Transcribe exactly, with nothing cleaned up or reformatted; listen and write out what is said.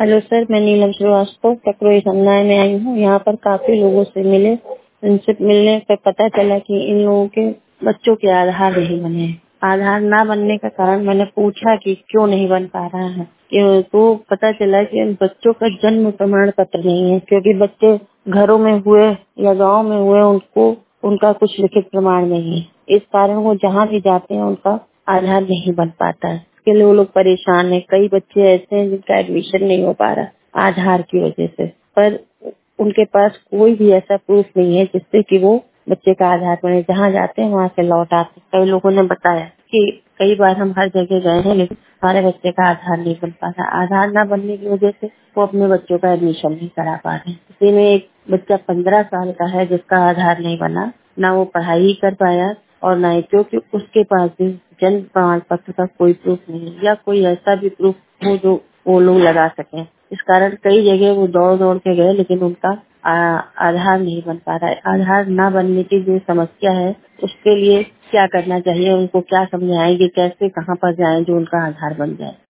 Hello sir, मैं नीलम श्रीवास्तव टकरोई समन्वय में आई हूँ। यहाँ पर काफी लोगों से मिले। उनसे मिलने पर पता चला कि इन लोगों के बच्चों के आधार नहीं बने हैं। आधार ना बनने का कारण मैंने पूछा कि क्यों नहीं बन पा रहा है, कि तो पता चला कि इन बच्चों का जन्म प्रमाण पत्र नहीं है, क्योंकि बच्चे घरों में हुए या गांव में हुए उनको उनका कुछ लिखित प्रमाण नहीं है। इस कारण वो जहाँ भी जाते हैं उनका आधार नहीं बन पाता है। इसके लिए वो लोग परेशान हैं। कई बच्चे ऐसे हैं जिनका एडमिशन नहीं हो पा रहा आधार की वजह से, पर उनके पास कोई भी ऐसा प्रूफ नहीं है जिससे कि वो बच्चे का आधार बने। जहाँ जाते हैं वहाँ से लौट आते हैं। कई लोगों ने बताया कि कई बार हम हर जगह गए हैं लेकिन हमारे बच्चे का आधार नहीं बन पा रहा। आधार न बनने की वजह से वो अपने बच्चों का एडमिशन नहीं करा पा रहे। इसी में एक बच्चा पंद्रह साल का है जिसका आधार नहीं बना, ना वो पढ़ाई कर पाया और ना ही, क्योंकि उसके पास भी जन्म प्रमाण पत्र का कोई प्रूफ नहीं है या कोई ऐसा भी प्रूफ हो जो वो लोग लगा सकें। इस कारण कई जगह वो दौड़ दौड़ के गए लेकिन उनका आ, आधार नहीं बन पा रहा है। आधार न बनने की जो समस्या है उसके लिए क्या करना चाहिए, उनको क्या समझाएंगे, कैसे कहाँ पर जाएं जो उनका आधार बन जाए।